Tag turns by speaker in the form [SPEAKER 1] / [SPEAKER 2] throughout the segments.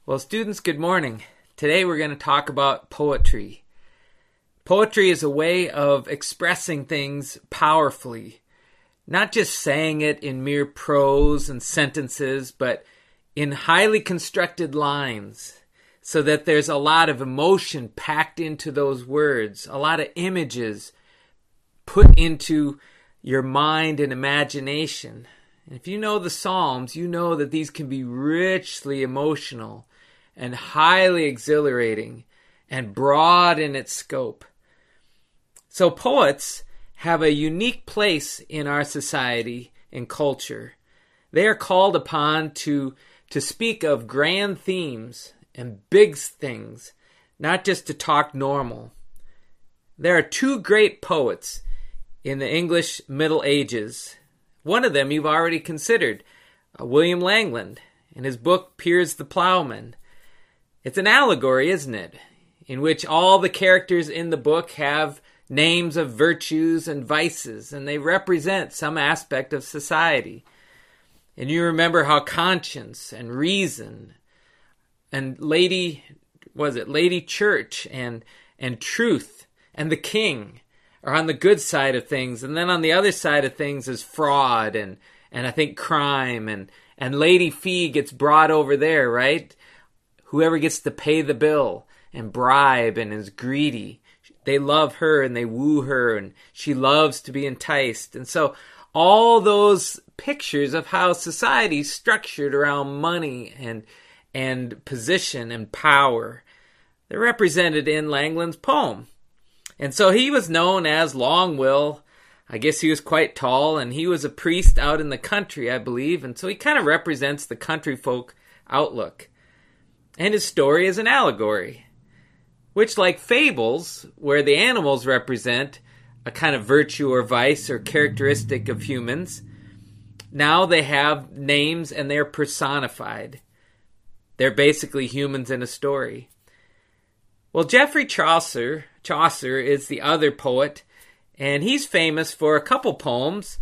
[SPEAKER 1] Well, students, good morning. Today we're going to talk about poetry. Poetry is a way of expressing things powerfully, not just saying it in mere prose and sentences, but in highly constructed lines, so that there's a lot of emotion packed into those words, a lot of images put into your mind and imagination. And if you know the Psalms, you know that these can be richly emotional and highly exhilarating and broad in its scope. So poets have a unique place in our society and culture. They are called upon to speak of grand themes and big things, not just to talk normal. There are two great poets in the English Middle Ages. One of them you've already considered, William Langland, in his book Piers the Plowman. It's an allegory, isn't it? In which all the characters in the book have names of virtues and vices, and they represent some aspect of society. And you remember how conscience and reason and Lady Church and truth and the king are on the good side of things. And then on the other side of things is fraud and I think crime and Lady Fee gets brought over there, right? Whoever gets to pay the bill and bribe and is greedy, they love her and they woo her and she loves to be enticed. And so all those pictures of how society is structured around money and position and power, they're represented in Langland's poem. And so he was known as Longwill. I guess he was quite tall, and he was a priest out in the country, I believe. And so he kind of represents the country folk outlook. And his story is an allegory, which, like fables, where the animals represent a kind of virtue or vice or characteristic of humans, now they have names and they're personified. They're basically humans in a story. Well, Geoffrey Chaucer is the other poet, and he's famous for a couple poems,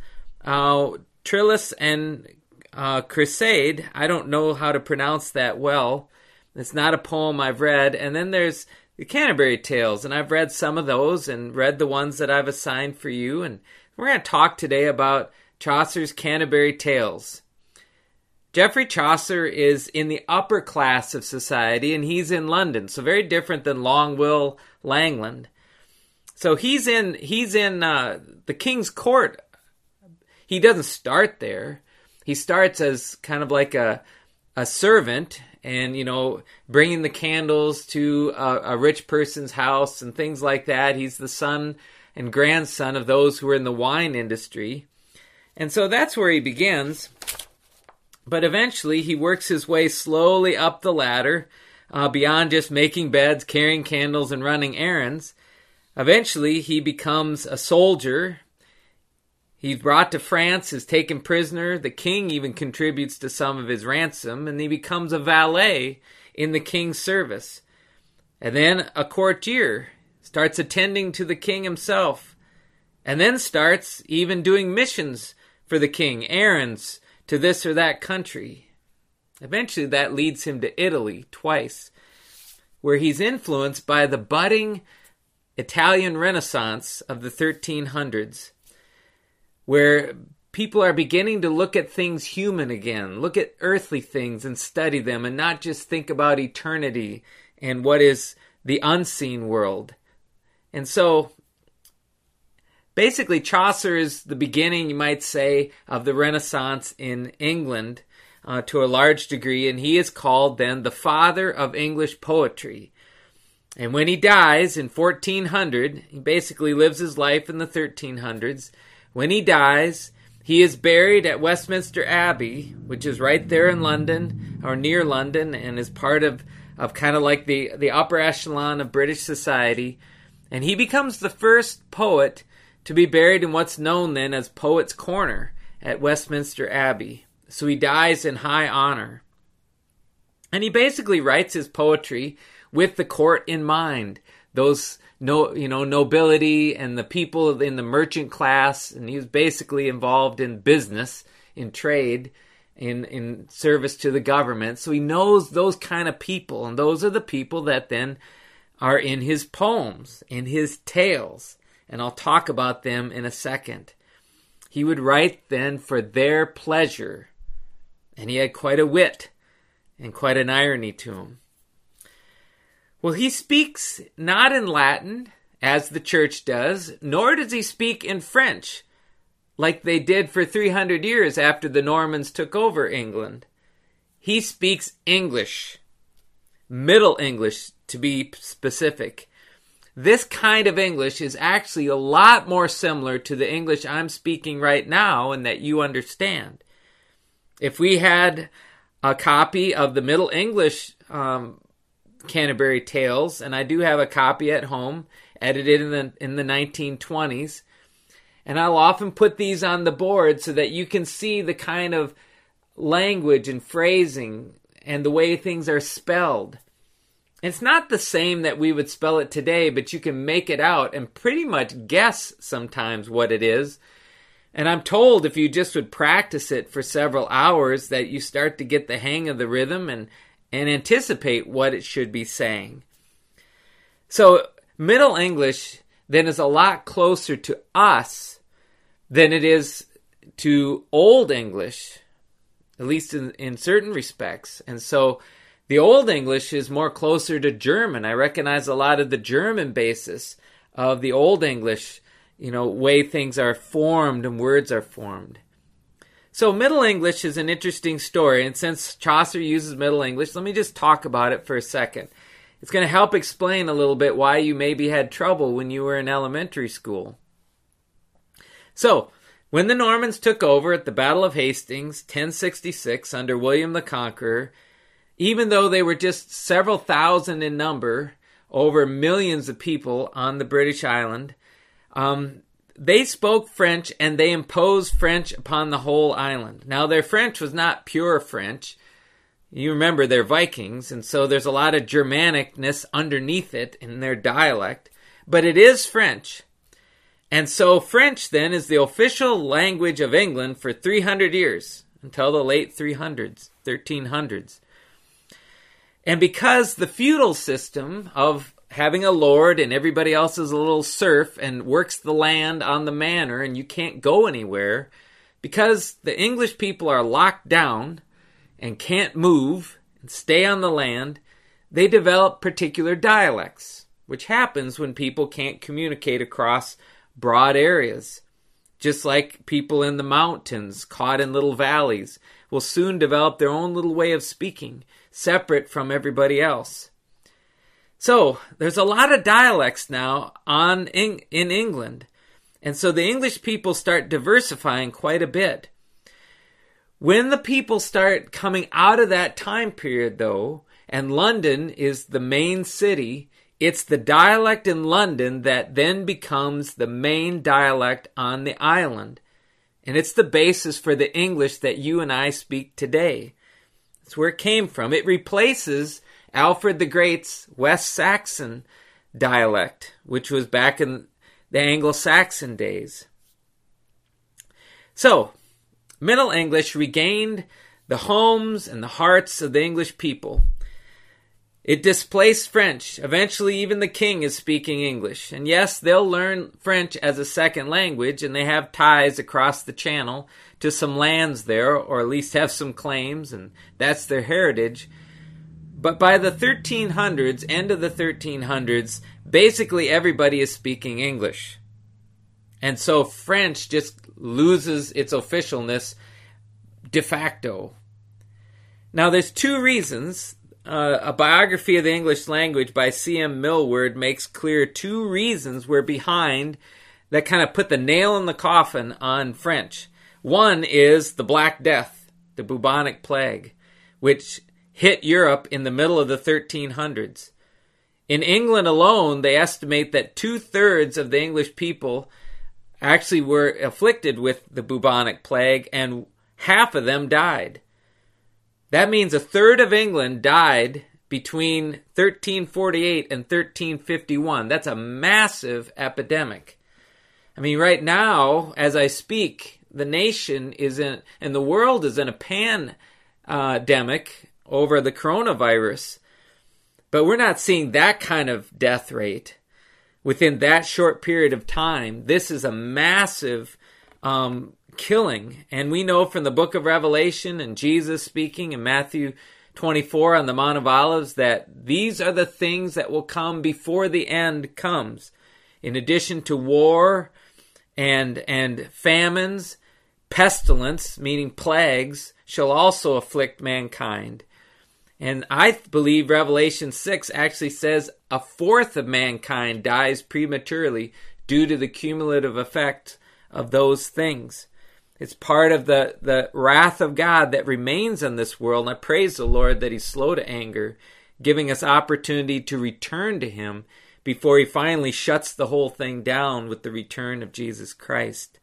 [SPEAKER 1] Trillis and Crusade. I don't know how to pronounce that well. It's not a poem I've read. And then there's the Canterbury Tales, and I've read some of those and read the ones that I've assigned for you. And we're going to talk today about Chaucer's Canterbury Tales. Geoffrey Chaucer is in the upper class of society, and he's in London, so very different than Longwill Langland. So he's in the king's court. He doesn't start there. He starts as kind of like a servant, and bringing the candles to a rich person's house and things like that. He's the son and grandson of those who were in the wine industry, and so that's where he begins. But eventually he works his way slowly up the ladder, beyond just making beds, carrying candles, and running errands. Eventually he becomes a soldier. He's brought to France, is taken prisoner. The king even contributes to some of his ransom, and he becomes a valet in the king's service. And then a courtier, starts attending to the king himself, and then starts even doing missions for the king, errands to this or that country. Eventually that leads him to Italy twice, where he's influenced by the budding Italian Renaissance of the 1300s, where people are beginning to look at things human again, look at earthly things and study them, and not just think about eternity and what is the unseen world. And so basically, Chaucer is the beginning, you might say, of the Renaissance in England to a large degree, and he is called then the father of English poetry. And when he dies in 1400, he basically lives his life in the 1300s. When he dies, he is buried at Westminster Abbey, which is right there in London, or near London, and is part of kind of like the upper echelon of British society. And he becomes the first poet to be buried in what's known then as Poets' Corner at Westminster Abbey. So he dies in high honor. And he basically writes his poetry with the court in mind. Those nobility and the people in the merchant class, and he was basically involved in business, in trade, in service to the government. So he knows those kind of people, and those are the people that then are in his poems, in his tales. And I'll talk about them in a second. He would write then for their pleasure. And he had quite a wit and quite an irony to him. Well, he speaks not in Latin, as the church does, nor does he speak in French, like they did for 300 years after the Normans took over England. He speaks English, Middle English to be specific. This kind of English is actually a lot more similar to the English I'm speaking right now and that you understand. If we had a copy of the Middle English Canterbury Tales, and I do have a copy at home, edited in the 1920s, and I'll often put these on the board so that you can see the kind of language and phrasing and the way things are spelled. It's not the same that we would spell it today, but you can make it out and pretty much guess sometimes what it is. And I'm told if you just would practice it for several hours that you start to get the hang of the rhythm and anticipate what it should be saying. So Middle English then is a lot closer to us than it is to Old English, at least in certain respects. And so the Old English is more closer to German. I recognize a lot of the German basis of the Old English, way things are formed and words are formed. So Middle English is an interesting story, and since Chaucer uses Middle English, let me just talk about it for a second. It's going to help explain a little bit why you maybe had trouble when you were in elementary school. So, when the Normans took over at the Battle of Hastings, 1066, under William the Conqueror, even though they were just several thousand in number, over millions of people on the British island, they spoke French and they imposed French upon the whole island. Now, their French was not pure French. You remember they're Vikings, and so there's a lot of Germanicness underneath it in their dialect, but it is French. And so French then is the official language of England for 300 years, until the late 1300s. And because the feudal system of having a lord and everybody else is a little serf and works the land on the manor and you can't go anywhere, because the English people are locked down and can't move and stay on the land, they develop particular dialects, which happens when people can't communicate across broad areas. Just like people in the mountains, caught in little valleys, will soon develop their own little way of speaking, separate from everybody else. So, there's a lot of dialects now in England. And so the English people start diversifying quite a bit. When the people start coming out of that time period, though, and London is the main city, it's the dialect in London that then becomes the main dialect on the island. And it's the basis for the English that you and I speak today. That's where it came from. It replaces Alfred the Great's West Saxon dialect, which was back in the Anglo-Saxon days. So, Middle English regained the homes and the hearts of the English people. It displaced French. Eventually, even the king is speaking English. And yes, they'll learn French as a second language, and they have ties across the channel to some lands there, or at least have some claims, and that's their heritage. But by the 1300s, end of the 1300s, basically everybody is speaking English. And so French just loses its officialness de facto. Now there's two reasons. A biography of the English language by C.M. Millward makes clear two reasons were behind that kind of put the nail in the coffin on French. One is the Black Death, the bubonic plague, which hit Europe in the middle of the 1300s. In England alone, they estimate that 2/3 of the English people actually were afflicted with the bubonic plague, and half of them died. That means 1/3 of England died between 1348 and 1351. That's a massive epidemic. I mean, right now, as I speak, the nation is in, and the world is in a pandemic over the coronavirus. But we're not seeing that kind of death rate within that short period of time. This is a massive killing. And we know from the book of Revelation and Jesus speaking in Matthew 24 on the Mount of Olives that these are the things that will come before the end comes. In addition to war and famines, pestilence, meaning plagues, shall also afflict mankind. And I believe Revelation 6 actually says a fourth of mankind dies prematurely due to the cumulative effect of those things. It's part of the wrath of God that remains in this world. And I praise the Lord that He's slow to anger, giving us opportunity to return to Him before He finally shuts the whole thing down with the return of Jesus Christ.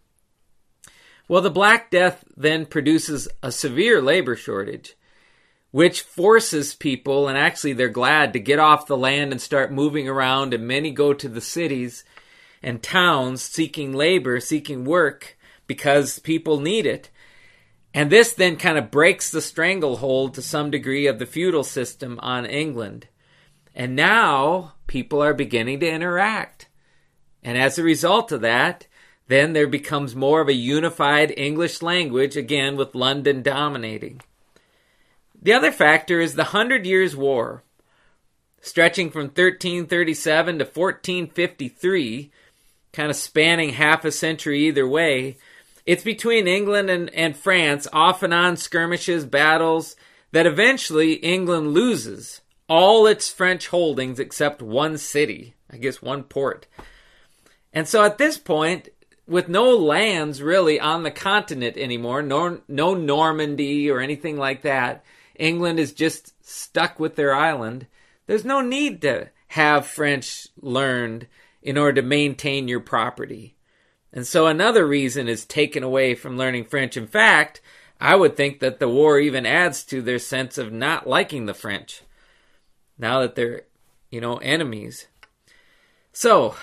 [SPEAKER 1] Well, the Black Death then produces a severe labor shortage, which forces people, and actually they're glad, to get off the land and start moving around, and many go to the cities and towns seeking labor, seeking work, because people need it. And this then kind of breaks the stranglehold to some degree of the feudal system on England. And now people are beginning to interact. And as a result of that, then there becomes more of a unified English language, again with London dominating. The other factor is the 100 Years' War, stretching from 1337 to 1453, kind of spanning half a century either way. It's between England and France, off and on skirmishes, battles, that eventually England loses all its French holdings except one city, I guess one port. And so at this point, with no lands really on the continent anymore, no Normandy or anything like that, England is just stuck with their island. There's no need to have French learned in order to maintain your property. And so another reason is taken away from learning French. In fact, I would think that the war even adds to their sense of not liking the French, now that they're, enemies. So,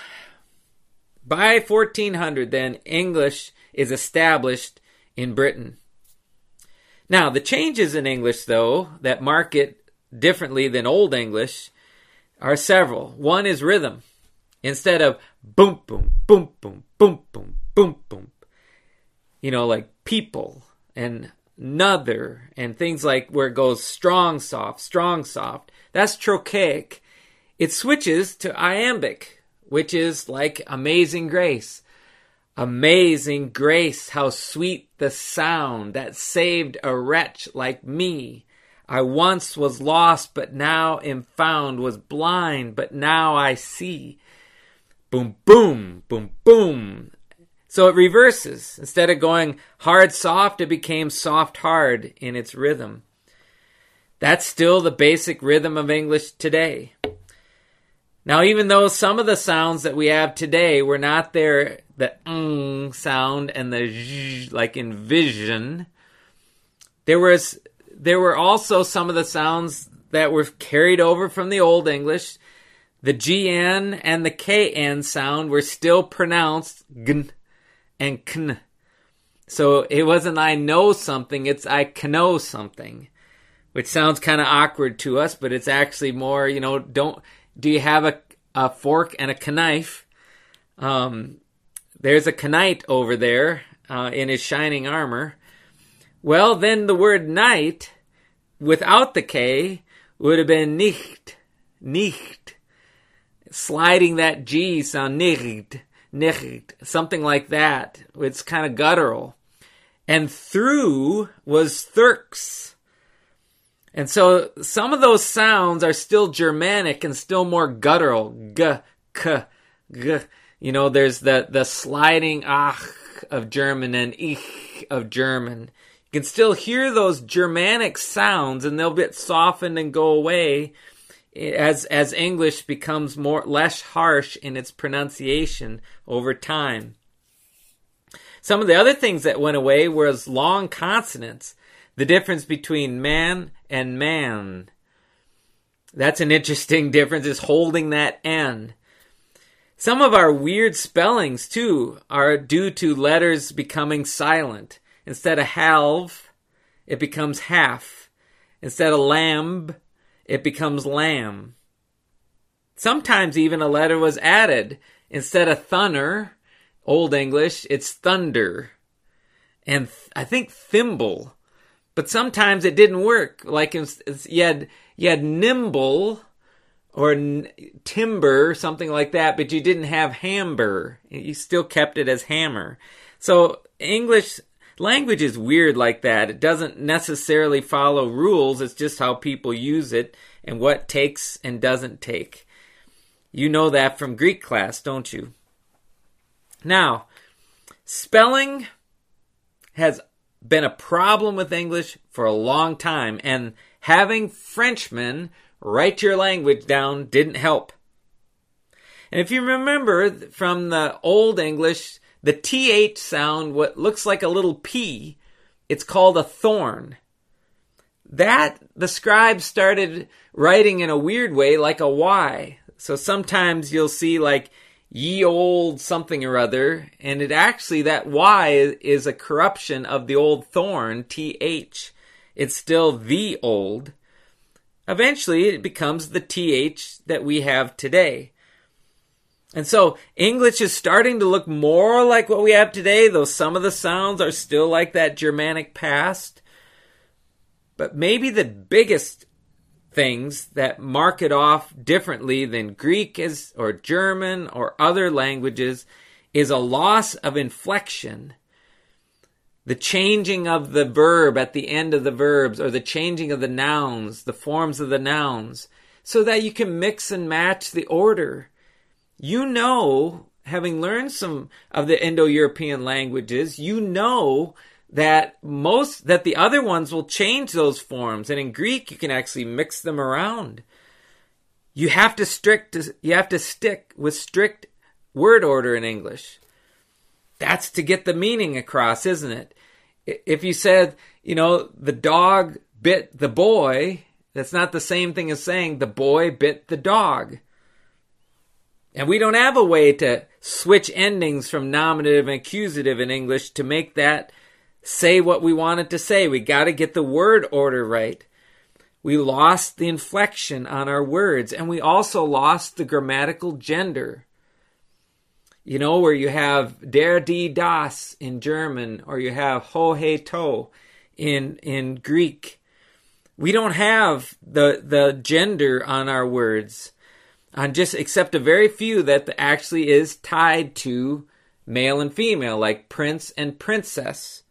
[SPEAKER 1] by 1400 then, English is established in Britain. Now, the changes in English, though, that mark it differently than Old English are several. One is rhythm. Instead of boom, boom, boom, boom, boom, boom, boom, boom, like people and another and things like where it goes strong, soft, that's trochaic. It switches to iambic, which is like Amazing Grace. Amazing grace, how sweet the sound that saved a wretch like me. I once was lost, but now am found, was blind, but now I see. Boom, boom, boom, boom. So it reverses. Instead of going hard, soft, it became soft, hard in its rhythm. That's still the basic rhythm of English today. Now, even though some of the sounds that we have today were not there, the sound and the zh, like in vision, there were also some of the sounds that were carried over from the Old English. The GN and the KN sound were still pronounced gn and kn. So it wasn't I know something, it's I know something, which sounds kind of awkward to us, but it's actually more, do you have a fork and a knife? There's a knight over there in his shining armor. Well, then the word night, without the K, would have been nicht. Sliding that G sound, nicht, something like that. It's kind of guttural. And through was thurks. And so some of those sounds are still Germanic and still more guttural. G, k, g. There's the sliding ach of German and ich of German. You can still hear those Germanic sounds, and they'll get softened and go away as English becomes less harsh in its pronunciation over time. Some of the other things that went away was long consonants. The difference between man and man. That's an interesting difference, is holding that N. Some of our weird spellings, too, are due to letters becoming silent. Instead of halve, it becomes half. Instead of lamb, it becomes lamb. Sometimes even a letter was added. Instead of thunner, Old English, it's thunder. And I think thimble. But sometimes it didn't work. Like you had nimble or timber, something like that, but you didn't have hamber. You still kept it as hammer. So English language is weird like that. It doesn't necessarily follow rules. It's just how people use it and what takes and doesn't take. You know that from Greek class, don't you? Now, spelling has been a problem with English for a long time, and having Frenchmen write your language down didn't help. And if you remember from the Old English, the TH sound, what looks like a little P, it's called a thorn. That the scribes started writing in a weird way like a Y. So sometimes you'll see like ye old something or other, and it actually, that Y is a corruption of the old thorn, TH. It's still the old. Eventually it becomes the TH that we have today. And so English is starting to look more like what we have today, though some of the sounds are still like that Germanic past. But maybe the biggest things that mark it off differently than Greek is, or German or other languages is a loss of inflection. The changing of the verb at the end of the verbs, or the changing of the nouns, the forms of the nouns, so that you can mix and match the order. You know, having learned some of the Indo-European languages, you know that the other ones will change those forms, and in Greek you can actually mix them around. You have to stick with strict word order in English. That's to get the meaning across, isn't it? If you said, the dog bit the boy, that's not the same thing as saying the boy bit the dog. And we don't have a way to switch endings from nominative and accusative in English to make that say what we want it to say. We got to get the word order right. We lost the inflection on our words, and we also lost the grammatical gender. Where you have der, die, das in German, or you have ho, he, to in Greek. We don't have the gender on our words, except a very few that actually is tied to male and female, like prince and princess.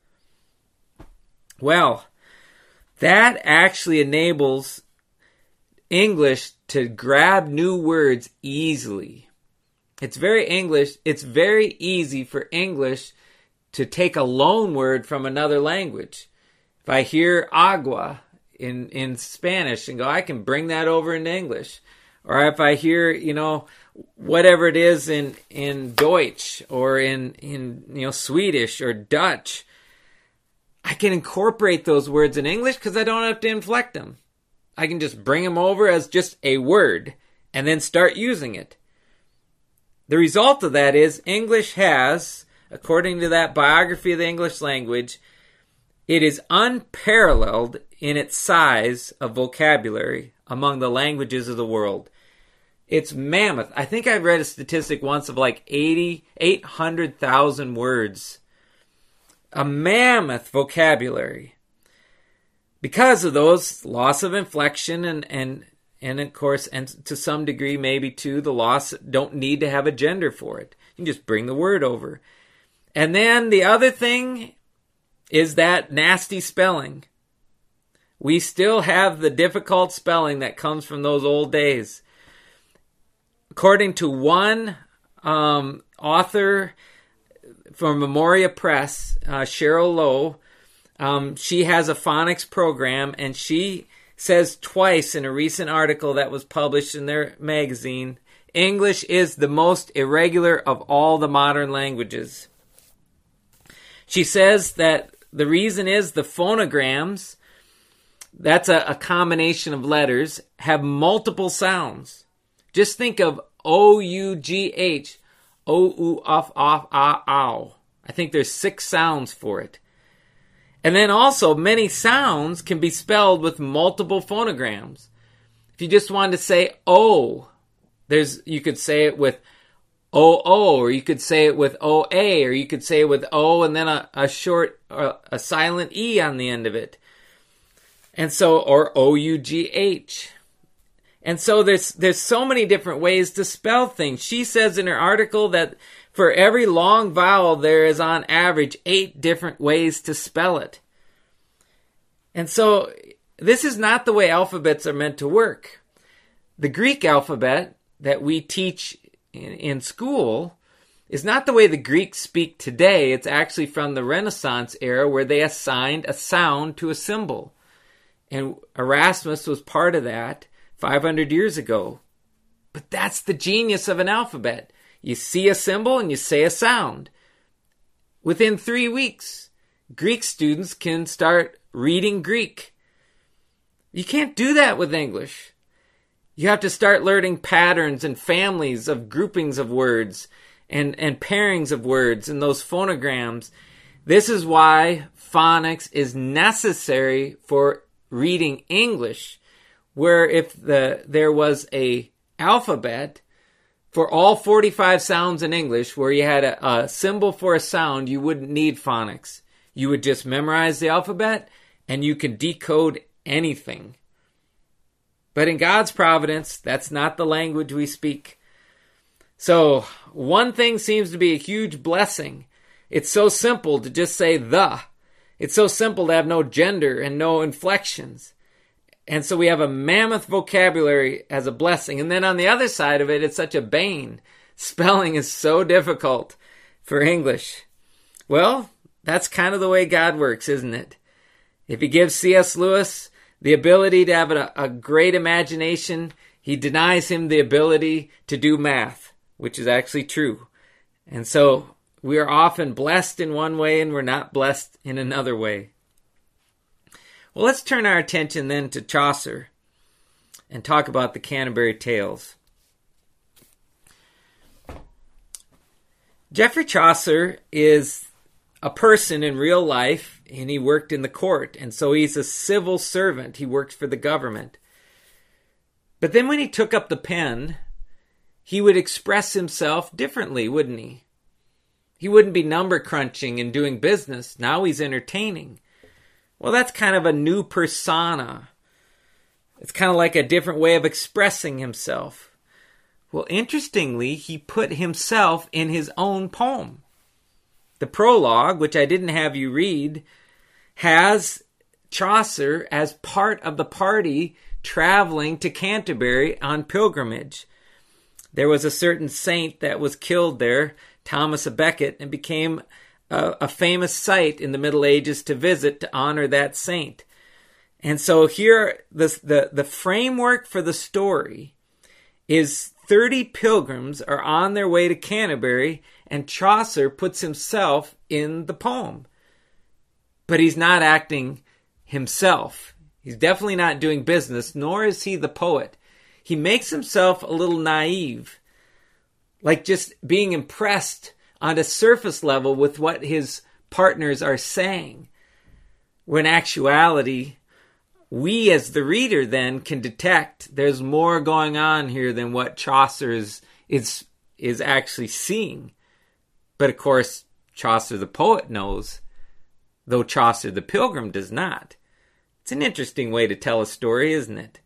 [SPEAKER 1] Well, that actually enables English to grab new words easily. It's very easy for English to take a loan word from another language. If I hear agua in Spanish and go, I can bring that over into English. Or if I hear, whatever it is in Deutsch or in Swedish or Dutch, I can incorporate those words in English because I don't have to inflect them. I can just bring them over as just a word and then start using it. The result of that is English has, according to that biography of the English language, it is unparalleled in its size of vocabulary among the languages of the world. It's mammoth. I think I read a statistic once of like 800,000 words. A mammoth vocabulary. Because of those loss of inflection and of course, and to some degree maybe too, the loss, don't need to have a gender for it. You can just bring the word over. And then the other thing is that nasty spelling. We still have the difficult spelling that comes from those old days. According to one author from Memoria Press, Cheryl Lowe, she has a phonics program, and she says twice in a recent article that was published in their magazine, English is the most irregular of all the modern languages. She says that the reason is the phonograms, that's a combination of letters, have multiple sounds. Just think of O-U-G-H, O, U, Uf, Off, Ah, Ow. I think there's 6 sounds for it. And then also, many sounds can be spelled with multiple phonograms. If you just wanted to say O, you could say it with O-O, or you could say it with O-A, or you could say it with O and then a silent E on the end of it. And so, or O-U-G-H. And so there's so many different ways to spell things. She says in her article that for every long vowel, there is on average 8 different ways to spell it. And so this is not the way alphabets are meant to work. The Greek alphabet that we teach in school is not the way the Greeks speak today. It's actually from the Renaissance era where they assigned a sound to a symbol. And Erasmus was part of that 500 years ago. But that's the genius of an alphabet. You see a symbol and you say a sound. Within 3 weeks, Greek students can start reading Greek. You can't do that with English. You have to start learning patterns and families of groupings of words and pairings of words and those phonograms. This is why phonics is necessary for reading English, where if there was a alphabet for all 45 sounds in English, where you had a symbol for a sound, you wouldn't need phonics. You would just memorize the alphabet and you could decode anything. But in God's providence, that's not the language we speak. So one thing seems to be a huge blessing. It's so simple to just say the. It's so simple to have no gender and no inflections. And so we have a mammoth vocabulary as a blessing. And then on the other side of it, it's such a bane. Spelling is so difficult for English. Well, that's kind of the way God works, isn't it? If he gives C.S. Lewis the ability to have a great imagination, he denies him the ability to do math, which is actually true. And so we are often blessed in one way and we're not blessed in another way. Well, let's turn our attention then to Chaucer and talk about the Canterbury Tales. Geoffrey Chaucer is a person in real life, and he worked in the court, and so he's a civil servant. He worked for the government. But then when he took up the pen, he would express himself differently, wouldn't he? He wouldn't be number crunching and doing business. Now he's entertaining. Well, that's kind of a new persona. It's kind of like a different way of expressing himself. Well, interestingly, he put himself in his own poem. The prologue, which I didn't have you read, has Chaucer as part of the party traveling to Canterbury on pilgrimage. There was a certain saint that was killed there, Thomas à Becket, and became a famous site in the Middle Ages to visit to honor that saint. And so here, the framework for the story is 30 pilgrims are on their way to Canterbury, and Chaucer puts himself in the poem. But he's not acting himself. He's definitely not doing business, nor is he the poet. He makes himself a little naive, like just being impressed on a surface level with what his partners are saying. When in actuality, we as the reader then can detect there's more going on here than what Chaucer is actually seeing. But of course, Chaucer the poet knows, though Chaucer the pilgrim does not. It's an interesting way to tell a story, isn't it?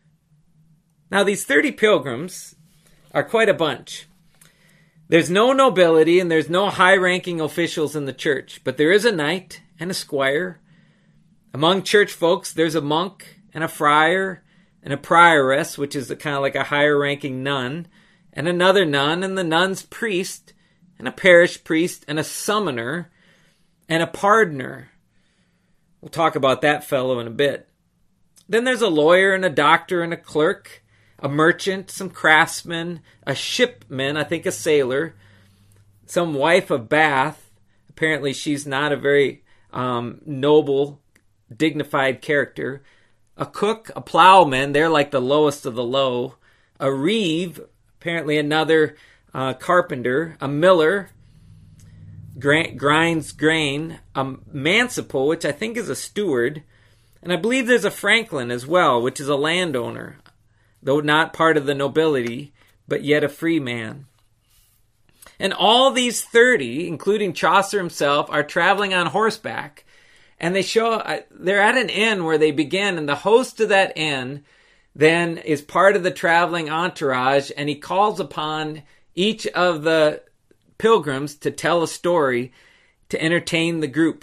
[SPEAKER 1] Now, these 30 pilgrims are quite a bunch. There's no nobility and there's no high-ranking officials in the church, but there is a knight and a squire. Among church folks, there's a monk and a friar and a prioress, which is kind of like a higher-ranking nun, and another nun, and the nun's priest, and a parish priest, and a summoner, and a pardoner. We'll talk about that fellow in a bit. Then there's a lawyer and a doctor and a clerk, a merchant, some craftsmen, a shipman, I think a sailor, some wife of Bath. Apparently she's not a very noble, dignified character. A cook, a plowman, they're like the lowest of the low. A reeve, apparently another carpenter, a miller, grinds grain, a manciple, which I think is a steward, and I believe there's a franklin as well, which is a landowner, though not part of the nobility, but yet a free man. And all these 30, including Chaucer himself, are traveling on horseback. And they're at an inn where they begin, and the host of that inn then is part of the traveling entourage, and he calls upon each of the pilgrims to tell a story to entertain the group.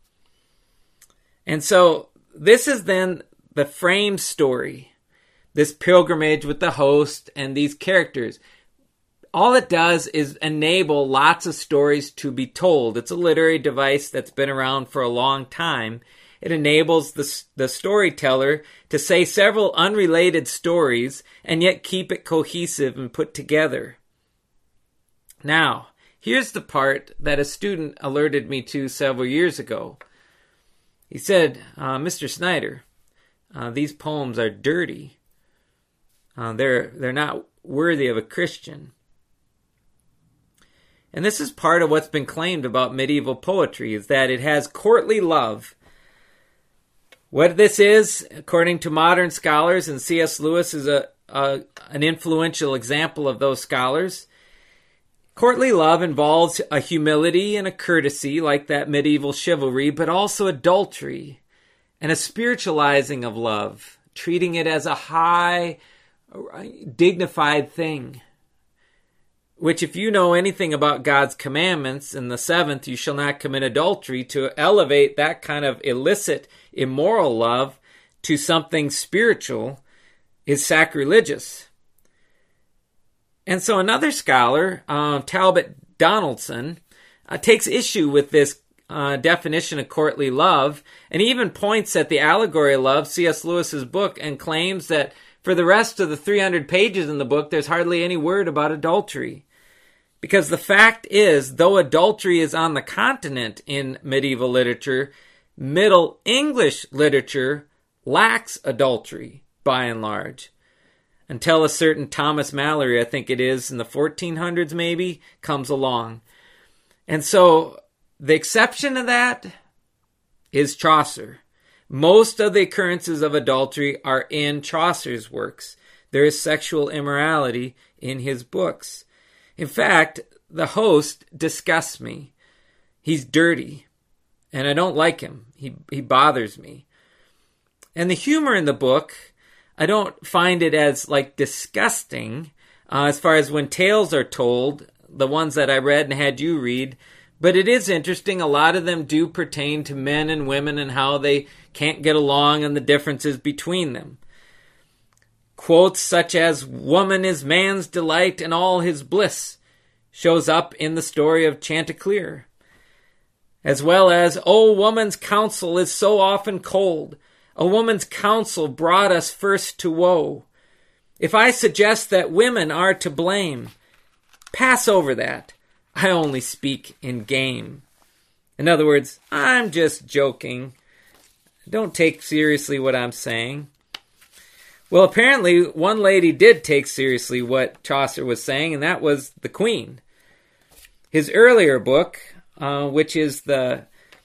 [SPEAKER 1] And so this is then the frame story, this pilgrimage with the host and these characters. All it does is enable lots of stories to be told. It's a literary device that's been around for a long time. It enables the storyteller to say several unrelated stories and yet keep it cohesive and put together. Now, here's the part that a student alerted me to several years ago. He said, Mr. Snyder, these poems are dirty. They're not worthy of a Christian. And this is part of what's been claimed about medieval poetry, is that it has courtly love. What this is, according to modern scholars, and C.S. Lewis is an influential example of those scholars, courtly love involves a humility and a courtesy like that medieval chivalry, but also adultery and a spiritualizing of love, treating it as a high, dignified thing. Which, if you know anything about God's commandments, in the seventh, you shall not commit adultery, to elevate that kind of illicit, immoral love to something spiritual is sacrilegious. And so another scholar, Talbot Donaldson, takes issue with this definition of courtly love, and even points at the allegory of love, C.S. Lewis's book, and claims that for the rest of the 300 pages in the book, there's hardly any word about adultery. Because the fact is, though adultery is on the continent in medieval literature, Middle English literature lacks adultery, by and large. Until a certain Thomas Malory, I think it is, in the 1400s maybe, comes along. And so, the exception to that is Chaucer. Most of the occurrences of adultery are in Chaucer's works. There is sexual immorality in his books. In fact, the host disgusts me. He's dirty, and I don't like him. He bothers me. And the humor in the book, I don't find it as disgusting as far as when tales are told, the ones that I read and had you read, but it is interesting. A lot of them do pertain to men and women and how they can't get along and the differences between them. Quotes such as, "Woman is man's delight and all his bliss," shows up in the story of Chanticleer. As well as, "O woman's counsel is so often cold. A woman's counsel brought us first to woe. If I suggest that women are to blame, pass over that. I only speak in game." In other words, I'm just joking. Don't take seriously what I'm saying. Well, apparently, one lady did take seriously what Chaucer was saying, and that was the Queen. His earlier book, which is the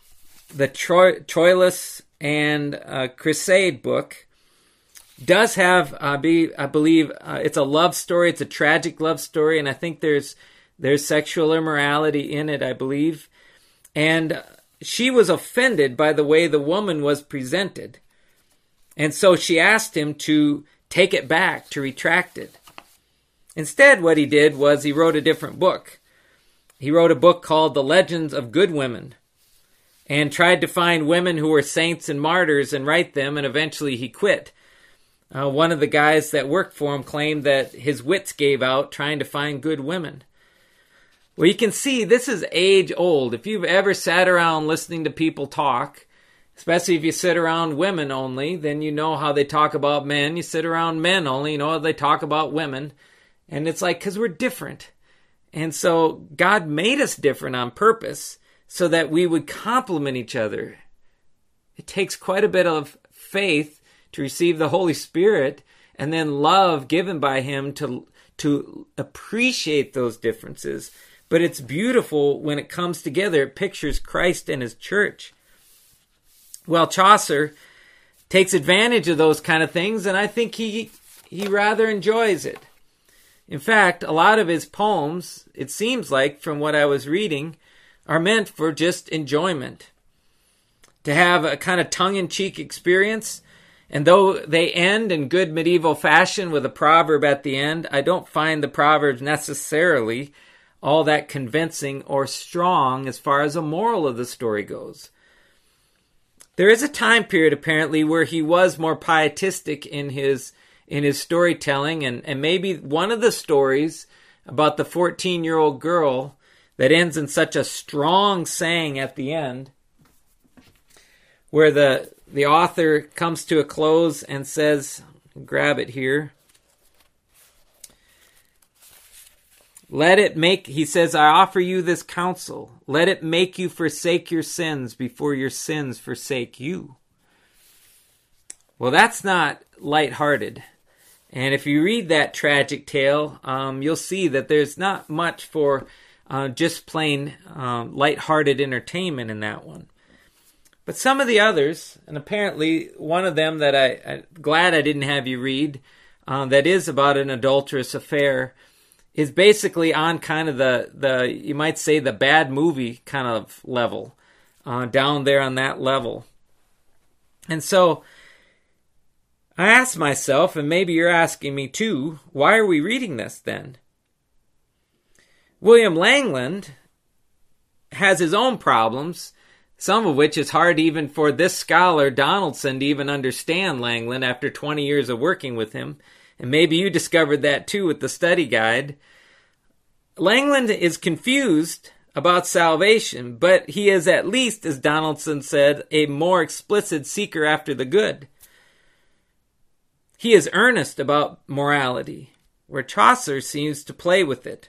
[SPEAKER 1] Troilus and Crusade book, does have, I believe, it's a love story. It's a tragic love story, and I think there's sexual immorality in it, I believe. And she was offended by the way the woman was presented. And so she asked him to take it back, to retract it. Instead, what he did was he wrote a different book. He wrote a book called The Legends of Good Women, and tried to find women who were saints and martyrs and write them, and eventually he quit. One of the guys that worked for him claimed that his wits gave out trying to find good women. Well, you can see this is age old. If you've ever sat around listening to people talk, especially if you sit around women only, then you know how they talk about men. You sit around men only, you know how they talk about women. And it's because we're different. And so God made us different on purpose so that we would complement each other. It takes quite a bit of faith to receive the Holy Spirit and then love given by Him to to appreciate those differences. But it's beautiful when it comes together. It pictures Christ and his church. Well, Chaucer takes advantage of those kind of things, and I think he rather enjoys it. In fact, a lot of his poems, it seems like, from what I was reading, are meant for just enjoyment. To have a kind of tongue-in-cheek experience. And though they end in good medieval fashion with a proverb at the end, I don't find the proverbs necessarily all that convincing or strong as far as a moral of the story goes. There is a time period, apparently, where he was more pietistic in his storytelling, and maybe one of the stories about the 14-year-old girl that ends in such a strong saying at the end, where the author comes to a close and says, grab it here, he says, I offer you this counsel. Let it make you forsake your sins before your sins forsake you. Well, that's not lighthearted. And if you read that tragic tale, you'll see that there's not much for just plain lighthearted entertainment in that one. But some of the others, and apparently one of them that I'm glad I didn't have you read, that is about an adulterous affair, is basically on kind of the you might say the bad movie kind of level, down there on that level. And so I asked myself, and maybe you're asking me too, why are we reading this then? William Langland has his own problems, some of which is hard even for this scholar, Donaldson, to even understand Langland after 20 years of working with him. And maybe you discovered that too with the study guide. Langland is confused about salvation, but he is at least, as Donaldson said, a more explicit seeker after the good. He is earnest about morality, where Chaucer seems to play with it.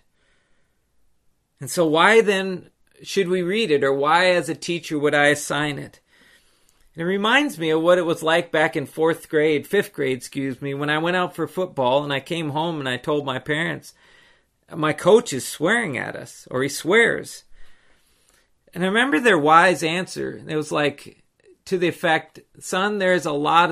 [SPEAKER 1] And so why then should we read it, or why as a teacher would I assign it? And it reminds me of what it was like back in fifth grade, when I went out for football and I came home and I told my parents, my coach is swearing at us, or he swears. And I remember their wise answer. It was like, to the effect, son, there's a lot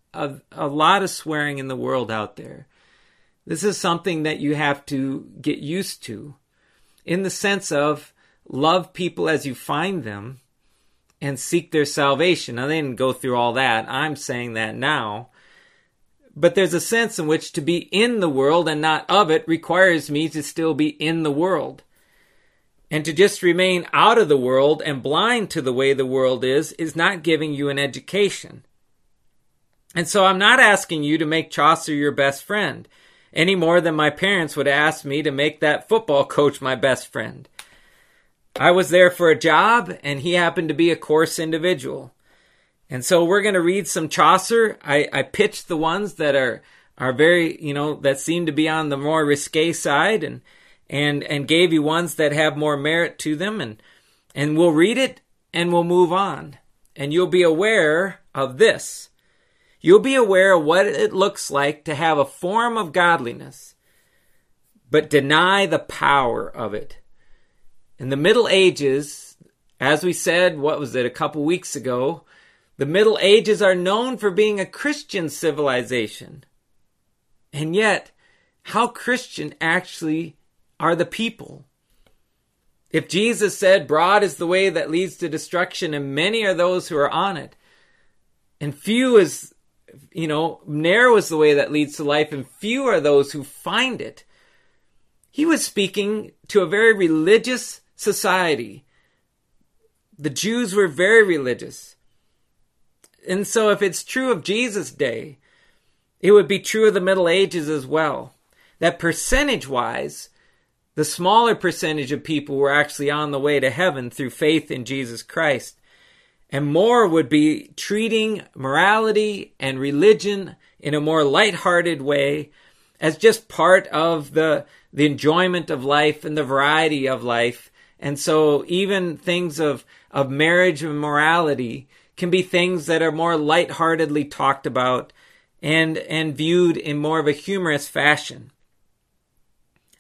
[SPEAKER 1] of swearing in the world out there. This is something that you have to get used to, in the sense of love people as you find them and seek their salvation. Now, they didn't go through all that. I'm saying that now. But there's a sense in which to be in the world and not of it requires me to still be in the world. And to just remain out of the world and blind to the way the world is not giving you an education. And so I'm not asking you to make Chaucer your best friend, any more than my parents would ask me to make that football coach my best friend. I was there for a job, and he happened to be a coarse individual. And so we're going to read some Chaucer. I pitched the ones that are very, that seem to be on the more risque side, and gave you ones that have more merit to them. And we'll read it, and we'll move on. And you'll be aware of this. You'll be aware of what it looks like to have a form of godliness, but deny the power of it. In the Middle Ages, as we said, a couple weeks ago, the Middle Ages are known for being a Christian civilization. And yet, how Christian actually are the people? If Jesus said, broad is the way that leads to destruction, and many are those who are on it, and narrow is the way that leads to life, and few are those who find it. He was speaking to a very religious society. The Jews were very religious. And so if it's true of Jesus' day, it would be true of the Middle Ages as well. That percentage-wise, the smaller percentage of people were actually on the way to heaven through faith in Jesus Christ. And more would be treating morality and religion in a more lighthearted way as just part of the enjoyment of life and the variety of life. And so even things of marriage and morality can be things that are more lightheartedly talked about and viewed in more of a humorous fashion.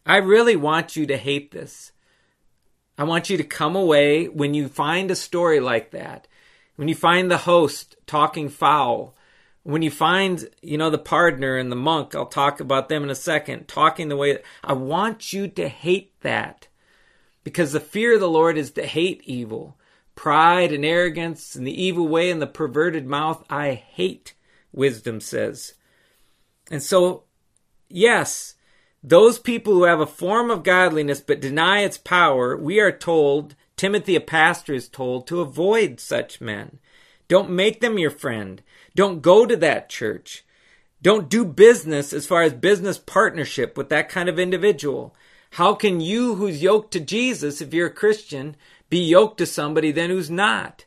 [SPEAKER 1] I really want you to hate this. I want you to come away when you find a story like that, when you find the host talking foul, when you find, the partner and the monk, I'll talk about them in a second, talking the way, I want you to hate that. Because the fear of the Lord is to hate evil. Pride and arrogance and the evil way and the perverted mouth, I hate, wisdom says. And so, yes, those people who have a form of godliness but deny its power, we are told, Timothy, a pastor, is told to avoid such men. Don't make them your friend. Don't go to that church. Don't do business as far as business partnership with that kind of individual. How can you, who's yoked to Jesus, if you're a Christian, be yoked to somebody then who's not?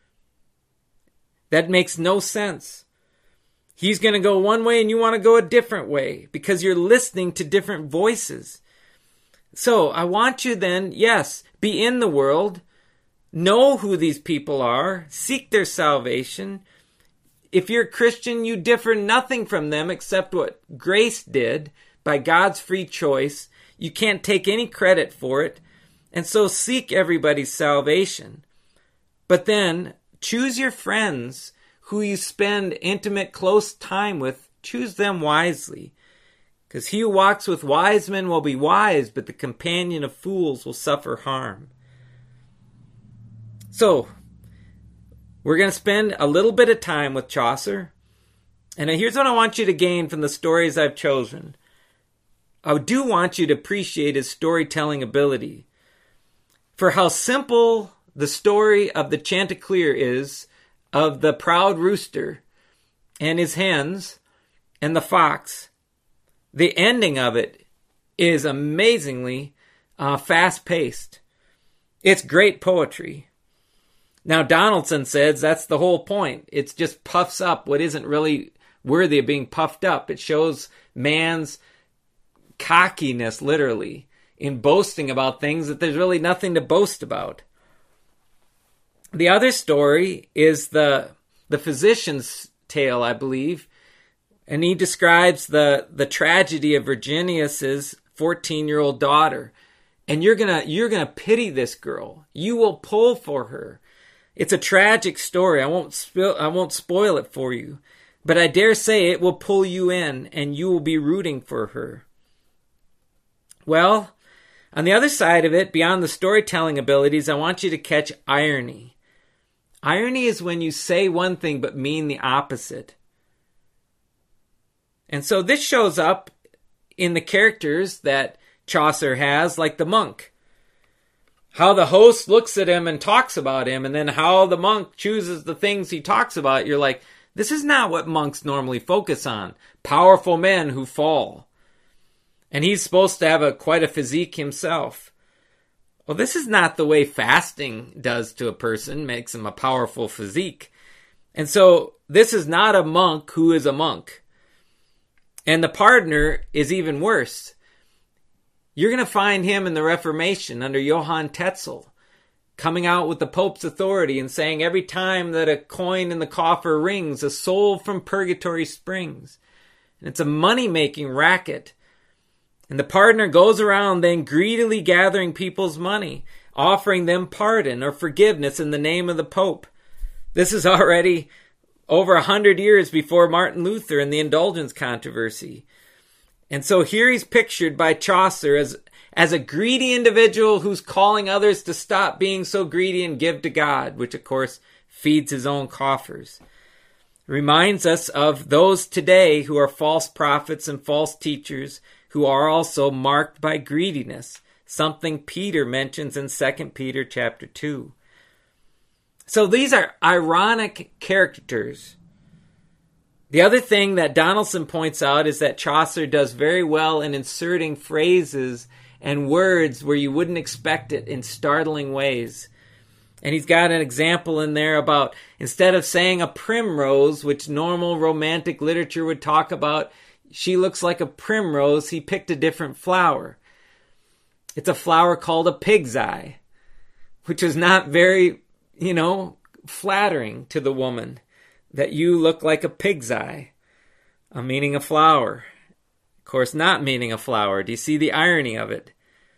[SPEAKER 1] That makes no sense. He's going to go one way and you want to go a different way because you're listening to different voices. So I want you then, yes, be in the world, know who these people are, seek their salvation. If you're a Christian, you differ nothing from them except what grace did by God's free choice. You can't take any credit for it. And so seek everybody's salvation. But then choose your friends who you spend intimate, close time with. Choose them wisely. Because he who walks with wise men will be wise, but the companion of fools will suffer harm. So, we're going to spend a little bit of time with Chaucer. And here's what I want you to gain from the stories I've chosen. I do want you to appreciate his storytelling ability. For how simple the story of the Chanticleer is, of the proud rooster and his hens and the fox. The ending of it is amazingly fast-paced. It's great poetry. Now, Donaldson says that's the whole point. It just puffs up what isn't really worthy of being puffed up. It shows man's cockiness, literally, in boasting about things that there's really nothing to boast about. The other story is the physician's tale, I believe, and he describes the tragedy of Virginius's 14-year-old daughter. And you're gonna pity this girl. You will pull for her. It's a tragic story. I won't spoil it for you, but I dare say it will pull you in, and you will be rooting for her. Well, on the other side of it, beyond the storytelling abilities, I want you to catch irony. Irony is when you say one thing but mean the opposite. And so this shows up in the characters that Chaucer has, like the monk. How the host looks at him and talks about him, and then how the monk chooses the things he talks about. You're like, this is not what monks normally focus on. Powerful men who fall. And he's supposed to have quite a physique himself. Well, this is not the way fasting does to a person, makes him a powerful physique. And so this is not a monk who is a monk. And the partner is even worse. You're going to find him in the Reformation under Johann Tetzel, coming out with the Pope's authority and saying every time that a coin in the coffer rings, a soul from purgatory springs. And it's a money-making racket. And the partner goes around then greedily gathering people's money, offering them pardon or forgiveness in the name of the Pope. This is already over 100 years before Martin Luther and the indulgence controversy. And so here he's pictured by Chaucer as a greedy individual who's calling others to stop being so greedy and give to God, which of course feeds his own coffers. Reminds us of those today who are false prophets and false teachers who are also marked by greediness, something Peter mentions in 2 Peter chapter 2. So these are ironic characters. The other thing that Donaldson points out is that Chaucer does very well in inserting phrases and words where you wouldn't expect it in startling ways. And he's got an example in there about, instead of saying a primrose, which normal romantic literature would talk about, she looks like a primrose, he picked a different flower. It's a flower called a pig's eye, which is not very, flattering to the woman, that you look like a pig's eye, meaning a flower. Of course, not meaning a flower. Do you see the irony of it?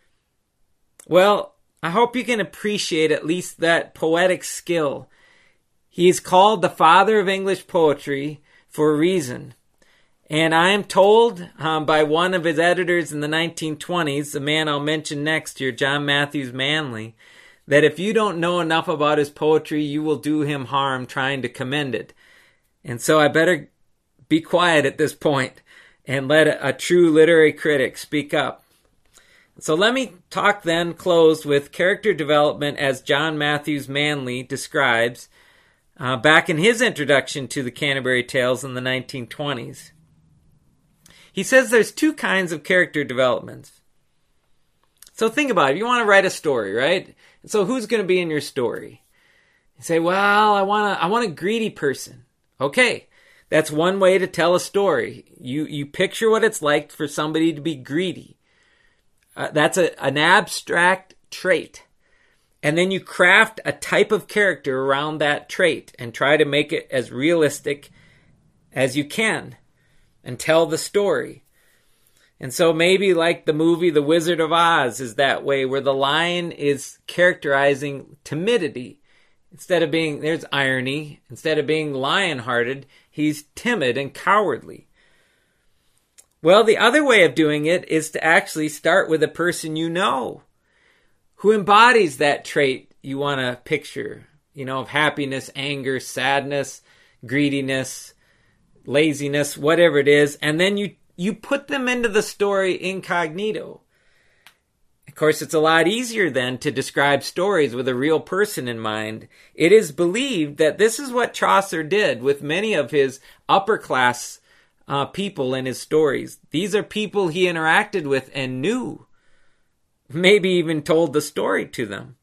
[SPEAKER 1] Well, I hope you can appreciate at least that poetic skill. He is called the father of English poetry for a reason. And I am told by one of his editors in the 1920s, the man I'll mention next here, John Matthews Manley, that if you don't know enough about his poetry, you will do him harm trying to commend it. And so I better be quiet at this point and let a true literary critic speak up. So let me talk then, close with character development as John Matthews Manley describes back in his introduction to the Canterbury Tales in the 1920s. He says there's two kinds of character developments. So think about it. You want to write a story, right? So who's going to be in your story? You say, well, I want a greedy person. Okay, that's one way to tell a story. You picture what it's like for somebody to be greedy. That's an abstract trait. And then you craft a type of character around that trait and try to make it as realistic as you can and tell the story. And so maybe like the movie The Wizard of Oz is that way, where the lion is characterizing timidity. Instead of being, there's irony, instead of being lion-hearted, he's timid and cowardly. Well, the other way of doing it is to actually start with a person you know, who embodies that trait you want to picture, of happiness, anger, sadness, greediness, laziness, whatever it is, and then you put them into the story incognito. Of course, it's a lot easier then to describe stories with a real person in mind. It is believed that this is what Chaucer did with many of his upper class people in his stories. These are people he interacted with and knew, maybe even told the story to them.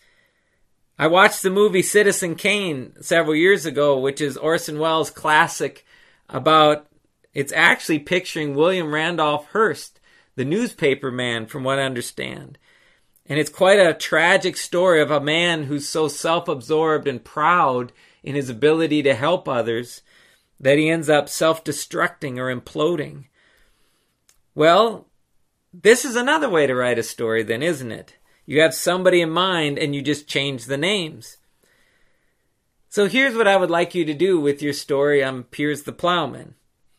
[SPEAKER 1] I watched the movie Citizen Kane several years ago, which is Orson Welles' classic about, it's actually picturing William Randolph Hearst, the newspaper man, from what I understand. And it's quite a tragic story of a man who's so self-absorbed and proud in his ability to help others that he ends up self-destructing or imploding. Well, this is another way to write a story then, isn't it? You have somebody in mind and you just change the names. So here's what I would like you to do with your story on Piers the Plowman.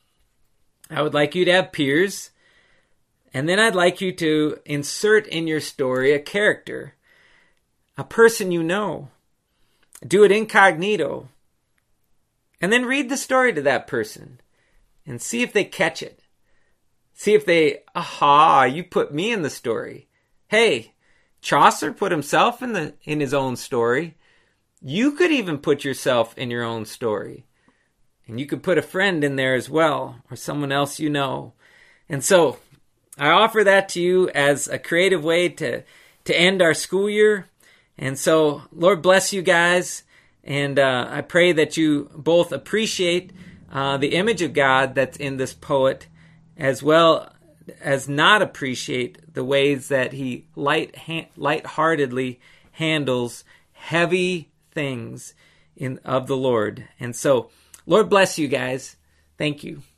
[SPEAKER 1] I would like you to have Piers, and then I'd like you to insert in your story a character, a person you know. Do it incognito. And then read the story to that person and see if they catch it. See if they, you put me in the story. Hey, Chaucer put himself in his own story. You could even put yourself in your own story. And you could put a friend in there as well, or someone else you know. And so I offer that to you as a creative way to end our school year. And so Lord bless you guys. And I pray that you both appreciate the image of God that's in this poet, as well as not appreciate the ways that he lightheartedly handles heavy things of the Lord. And so, Lord bless you guys. Thank you.